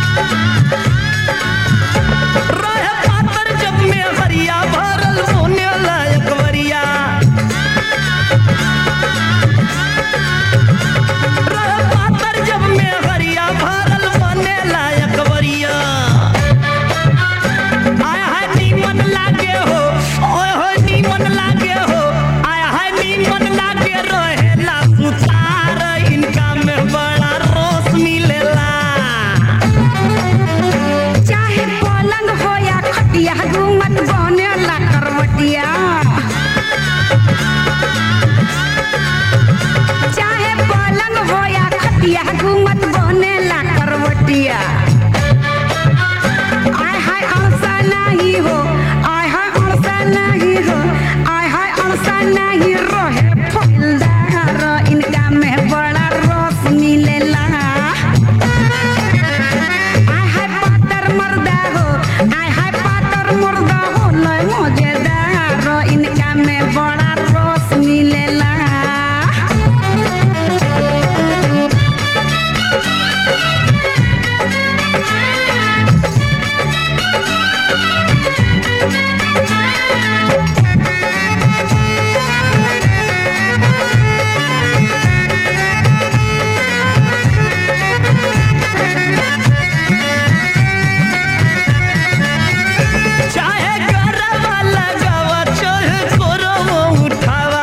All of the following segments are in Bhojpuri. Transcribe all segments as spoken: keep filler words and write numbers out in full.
रहे पातर जब में हरिया भरल होने लायक वरिया रहे पातर जब में हरिया भरल होने लायक वरिया आय हाय नीमन लागे हो ओए होय नीमन लागे हो आय हाय नीमन लागे रहेला सुतार इनका में बड़ा रोस मिलेला चाहे पलंग हो या खटिया घूमत बनेला करवटिया चाहे पलंग हो या खटिया घूमत बनेला करवटिया आय हाय अड़सा नहीं हो आय हाय अड़सा नहीं हो आय हाय अड़सा नहीं रहे फलदार इनका में बड़ा रस मिलेला आय हाय पातर मर्दा हो आय हाय पातर मर्दा हो लय मजेदार इनका में बड़ा रस मिलेला चाहे गरबा लगावा चाहे कोरवा उठावा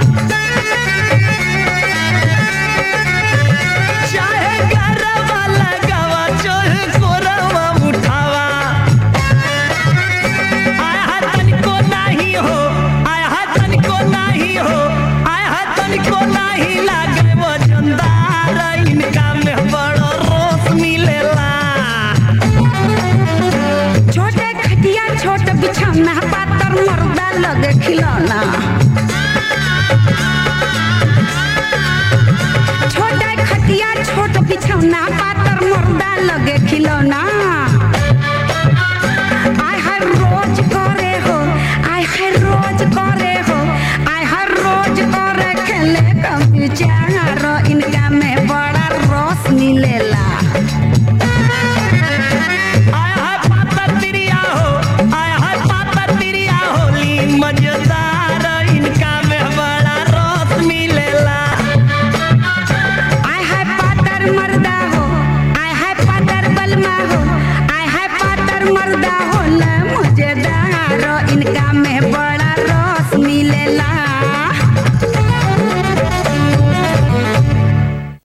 चाहे गरबा लगावा चाहे कोरवा उठावा आय हाय तनिको नाही हो आय हाय तनिको नाही हो आय हाय तनिको नाही लागे वजनदार इनका में बड़ा रोस मिलेला छोटे खटिया छोट बिछौना पातर मर्दा लगे खिलौना छोटे खटिया छोट बिछौना पातर मर्दा लगे खिलौना आय हाय रोज करे हो आय हाय रोज करे हो आय हाय रोज करे खेले कंप्यूटर इनका में बड़ा रस मिलेला आय हाय पातर तिरिया हो आय हाय पातर तिरिया होली मजेदार इनका में बड़ा रस मिलेला आय हाय पातर मर्दा हो आय हाय पातर बलमा हो आय हाय पातर मर्दा हो ल मजेदार इनका में बड़ा रस मिलेला।